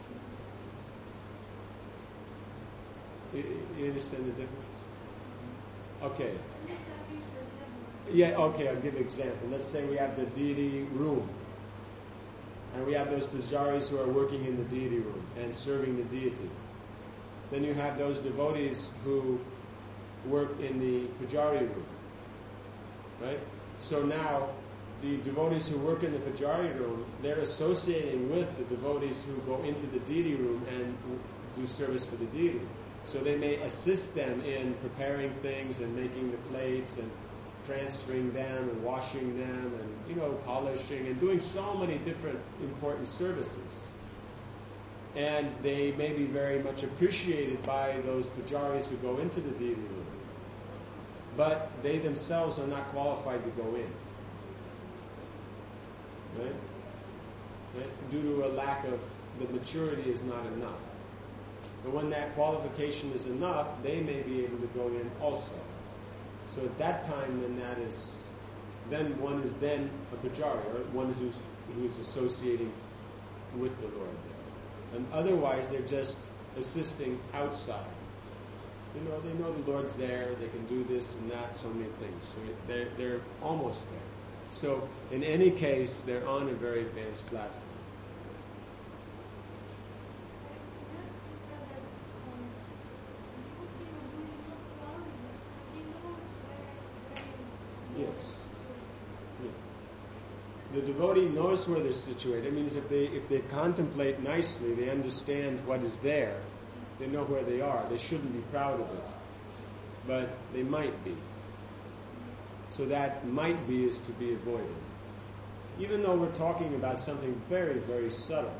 You understand the difference? Okay. Yeah, okay, I'll give an example. Let's say we have the deity room. And we have those pujaris who are working in the deity room and serving the deity. Then you have those devotees who work in the pujari room. Right? So now, the devotees who work in the pujari room, they're associating with the devotees who go into the deity room and do service for the deity. So they may assist them in preparing things and making the plates and transferring them and washing them and polishing and doing so many different important services. And they may be very much appreciated by those pujaris who go into the deity room. But they themselves are not qualified to go in. Right? Due to a lack of, the maturity is not enough. But when that qualification is enough, they may be able to go in also. So at that time, then one is then a pujari, or one who's associating with the Lord there. And otherwise, they're just assisting outside. They know the Lord's there. They can do this and that, so many things. So they're almost there. So in any case, they're on a very advanced platform. Yes. Yeah. The devotee knows where they're situated. It means if they contemplate nicely, they understand what is there. They know where they are. They shouldn't be proud of it, but they might be. So that might be is to be avoided. Even though we're talking about something very, very subtle,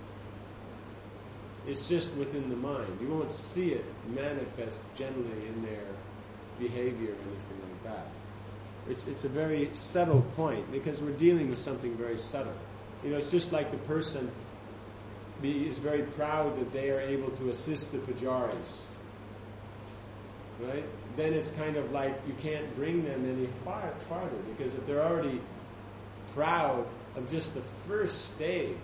it's just within the mind. You won't see it manifest generally in their behavior or anything like that. It's a very subtle point because we're dealing with something very subtle. It's just like the person is very proud that they are able to assist the pujaris. Right? Then it's kind of like you can't bring them any farther because if they're already proud of just the first stage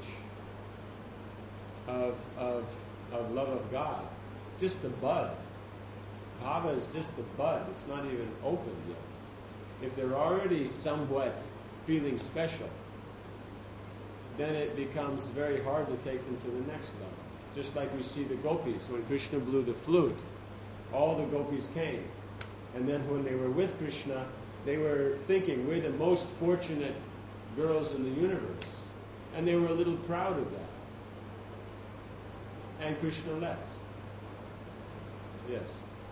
of love of God, just the bud. Bhava is just the bud. It's not even open yet. If they're already somewhat feeling special, then it becomes very hard to take them to the next level. Just like we see the gopis, when Krishna blew the flute, all the gopis came. And then when they were with Krishna, they were thinking, we're the most fortunate girls in the universe. And they were a little proud of that. And Krishna left. Yes.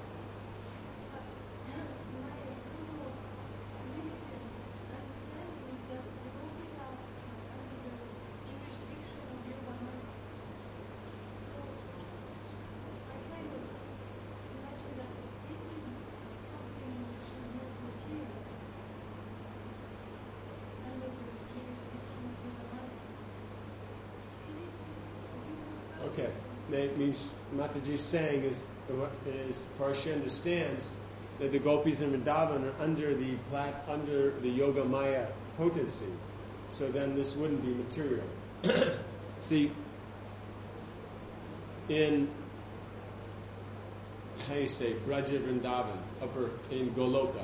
Okay. That means Mataji's saying is far as she understands that the gopis in Vrindavan are under the Yoga Maya potency. So then this wouldn't be material. See, in Braja Vrindavan, upper in Goloka,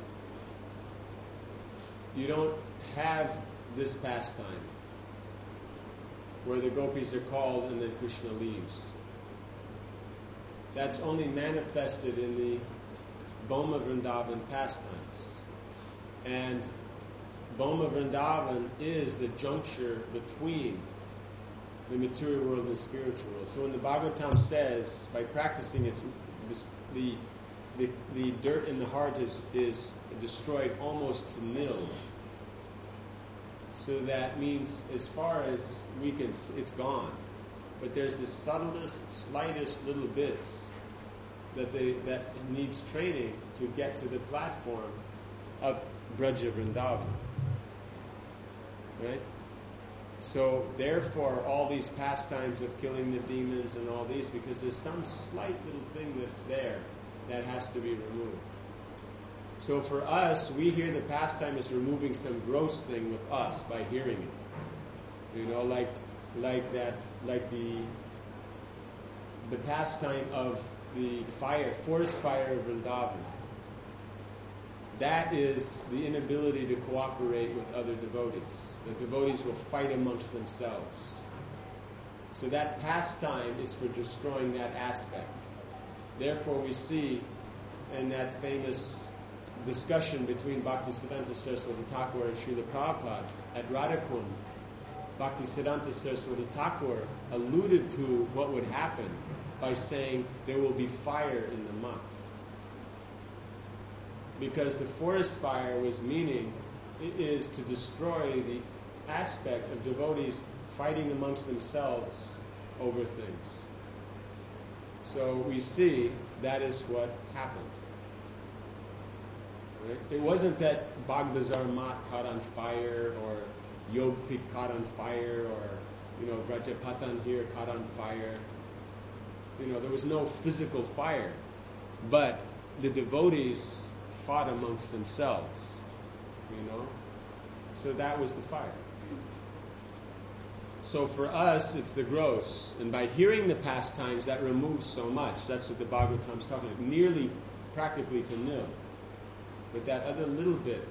you don't have this pastime where the gopis are called and then Krishna leaves. That's only manifested in the Boma Vrindavan pastimes. And Boma Vrindavan is the juncture between the material world and the spiritual world. So when the Bhagavatam says, by practicing it, the dirt in the heart is destroyed almost to nil. So that means, as far as we can, it's gone. But there's the subtlest, slightest little bits that needs training to get to the platform of Braja Vrindavan. Right? So therefore, all these pastimes of killing the demons and all these, because there's some slight little thing that's there that has to be removed. So for us, we hear the pastime as removing some gross thing with us by hearing it. Like the pastime of the forest fire of Vrindavan. That is the inability to cooperate with other devotees. The devotees will fight amongst themselves. So that pastime is for destroying that aspect. Therefore we see in that famous discussion between Bhaktisiddhanta Saraswati Thakur and Srila Prabhupada at Radhakund, Bhaktisiddhanta Saraswati Thakur alluded to what would happen by saying there will be fire in the mat. because the forest fire is to destroy the aspect of devotees fighting amongst themselves over things. So we see that is what happened. Right? It wasn't that Bagbazar Mat caught on fire, or Yogpik caught on fire, or Vrajapatan here caught on fire. There was no physical fire, but the devotees fought amongst themselves. So that was the fire. So for us, it's the gross. And by hearing the pastimes, that removes so much. That's what the Bhagavatam's talking about. Nearly, practically to nil. But that other little bit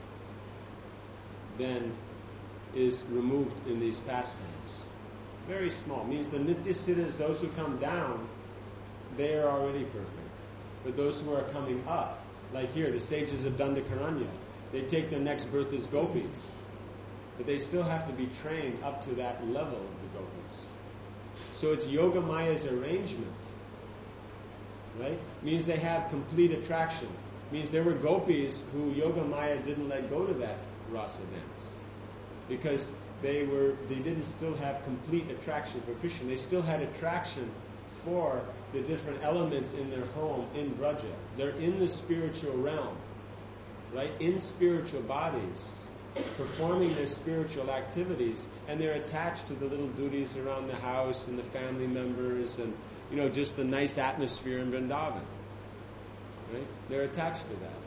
then is removed in these pastimes. Very small. Means the Nityasiddhas, those who come down, they are already perfect. But those who are coming up, like here, the sages of Dandakaranya, they take their next birth as gopis. But they still have to be trained up to that level of the gopis. So it's Yoga Maya's arrangement. Right? Means they have complete attraction. Means there were gopis who Yoga Maya didn't let go to that rasa dance. Because they didn't still have complete attraction for Krishna. They still had attraction for the different elements in their home in Vraja. They're in the spiritual realm. Right? In spiritual bodies, performing their spiritual activities, and they're attached to the little duties around the house and the family members and, just the nice atmosphere in Vrindavan. Right? They're attached to that.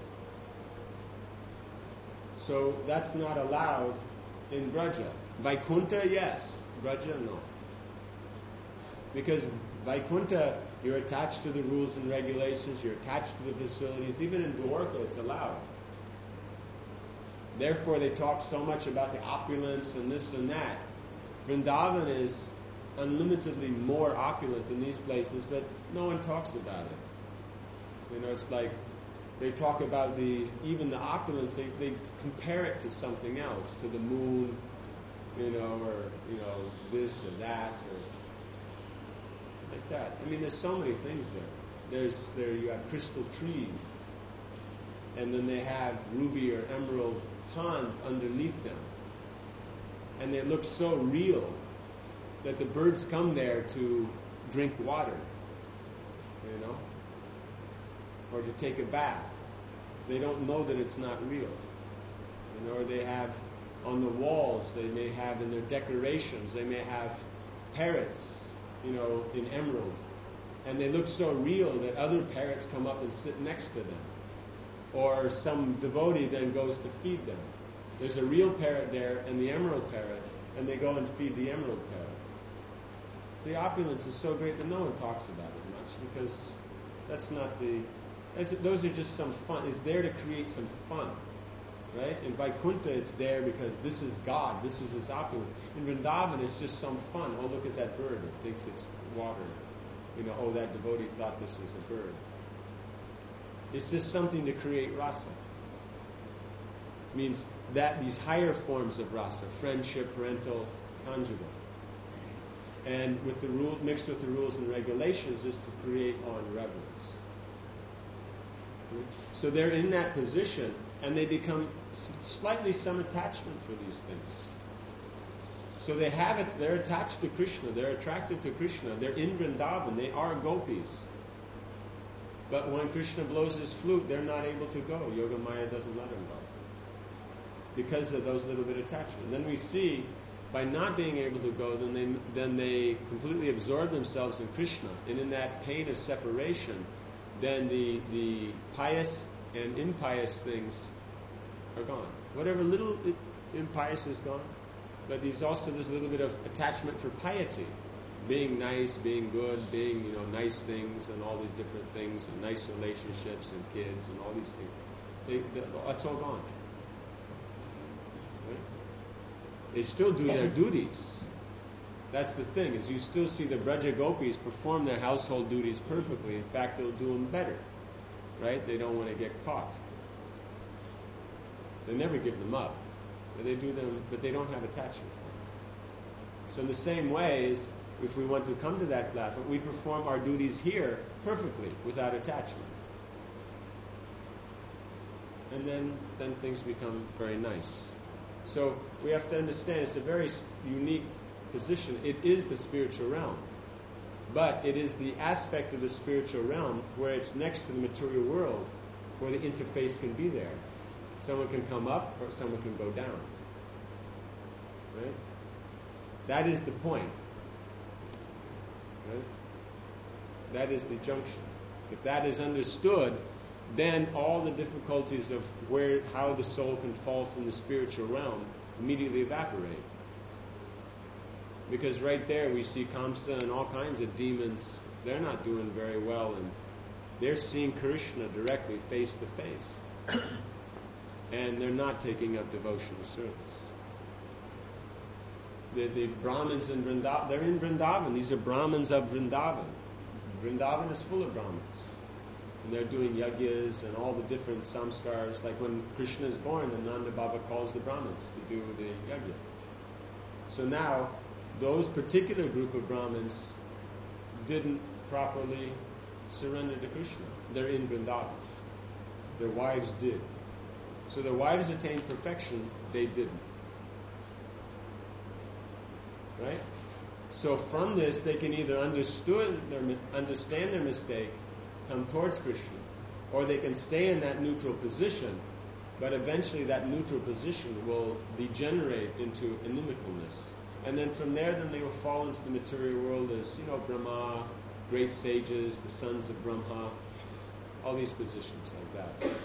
So that's not allowed in Vraja. Vaikuntha, yes. Vraja, no. Because Vaikuntha, you're attached to the rules and regulations, you're attached to the facilities. Even in Dwarka, it's allowed. Therefore, they talk so much about the opulence and this and that. Vrindavan is unlimitedly more opulent than these places, but no one talks about it. It's like they talk about even the opulence, they compare it to something else, to the moon, or this or that, or like that. There's so many things there. There you have crystal trees, and then they have ruby or emerald ponds underneath them, and they look so real that the birds come there to drink water, or to take a bath. They don't know that it's not real. Or they have on the walls, they may have in their decorations, they may have parrots, in emerald, and they look so real that other parrots come up and sit next to them. Or some devotee then goes to feed them. There's a real parrot there and the emerald parrot, and they go and feed the emerald parrot. So the opulence is so great that no one talks about it much, because those are just some fun. It's there to create some fun. Right? In Vaikuntha, it's there because this is God, this is His opulence. In Vrindavan, it's just some fun. Oh, look at that bird. It thinks it's water. Oh, that devotee thought this was a bird. It's just something to create rasa. It means that these higher forms of rasa, friendship, parental, conjugal, and with the mixed with the rules and regulations, is to create on reverence. So they're in that position, and they become slightly some attachment for these things. So they have it. They're attached to Krishna. They're attracted to Krishna. They're in Vrindavan. They are gopis. But when Krishna blows his flute, they're not able to go. Yoga Maya doesn't let them go because of those little bit of attachment. Then we see, by not being able to go, then they completely absorb themselves in Krishna, and in that pain of separation, then the pious and impious things are gone. Whatever little impious is gone, but there's also this little bit of attachment for piety. Being nice, being good, being, nice things and all these different things, and nice relationships and kids and all these things. That's all gone. Right? They still do their duties. That's the thing, is you still see the Braja Gopis perform their household duties perfectly. In fact, they'll do them better. Right? They don't want to get caught. They never give them up. But they do them, but they don't have attachment for them. So in the same way, if we want to come to that platform, we perform our duties here perfectly, without attachment. and then things become very nice. So we have to understand it's a very unique position. It is the spiritual realm, but it is the aspect of the spiritual realm where it's next to the material world, where the interface can be there. Someone can come up or someone can go down. Right? That is the point. Right? That is the junction. If that is understood, then all the difficulties of how the soul can fall from the spiritual realm immediately evaporate. Because right there we see Kamsa and all kinds of demons. They're not doing very well, and they're seeing Krishna directly, face to face. And they're not taking up devotional service. The Brahmins in Vrindavan, they're in Vrindavan. These are Brahmins of Vrindavan. Vrindavan is full of Brahmins. And they're doing yagyas and all the different samskars. Like when Krishna is born, and Nanda Baba calls the Brahmins to do the yagya. So now, those particular group of Brahmins didn't properly surrender to Krishna. They're in Vrindavan. Their wives did. So their wives attained perfection, they didn't. Right? So from this, they can either understand their mistake, come towards Krishna, or they can stay in that neutral position, but eventually that neutral position will degenerate into inimicalness. And then from there, then they will fall into the material world as, Brahma, great sages, the sons of Brahma, all these positions like that.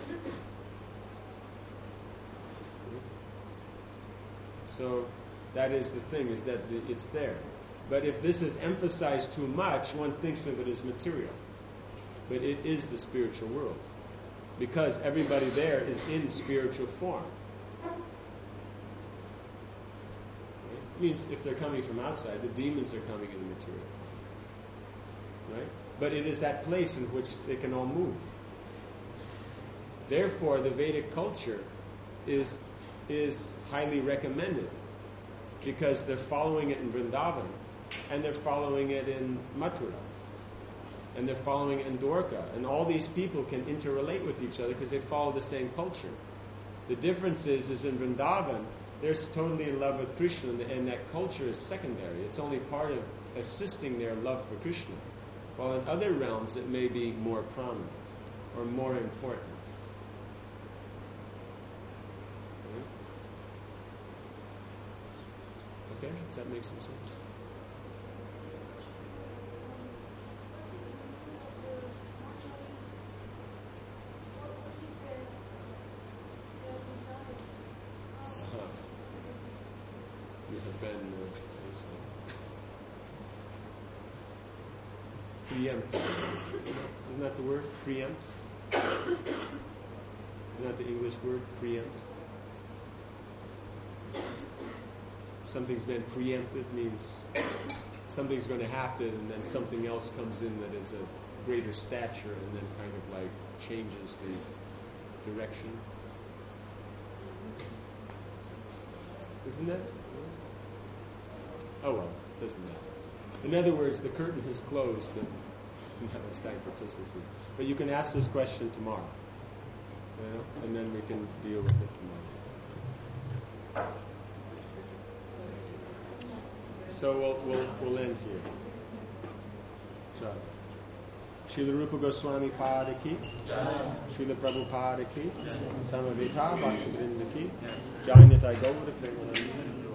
So that is the thing, is that it's there. But if this is emphasized too much, one thinks of it as material. But it is the spiritual world. Because everybody there is in spiritual form. It means if they're coming from outside, the demons are coming in the material. Right? But it is that place in which they can all move. Therefore, the Vedic culture is highly recommended, because they're following it in Vrindavan, and they're following it in Mathura, and they're following it in Dwarka, and all these people can interrelate with each other because they follow the same culture. The difference is in Vrindavan, they're totally in love with Krishna, and that culture is secondary. It's only part of assisting their love for Krishna. While in other realms, it may be more prominent or more important. Okay, does that make some sense? You have been preempt. Isn't that the word? Preempt? Isn't that the English word? Preempt? Something's been preempted means something's going to happen, and then something else comes in that is of greater stature, and then kind of like changes the direction. Isn't that? Oh well, doesn't matter. In other words, the curtain has closed, and now it's time for Tissufu. But you can ask this question tomorrow, and then we can deal with it tomorrow. So we'll end here. So, Srila Rupa Goswami Pada ki, Srila Prabhupada ki, Samaveta Bhakti Vrinda ki, Jai Nitai Gaura Premananda.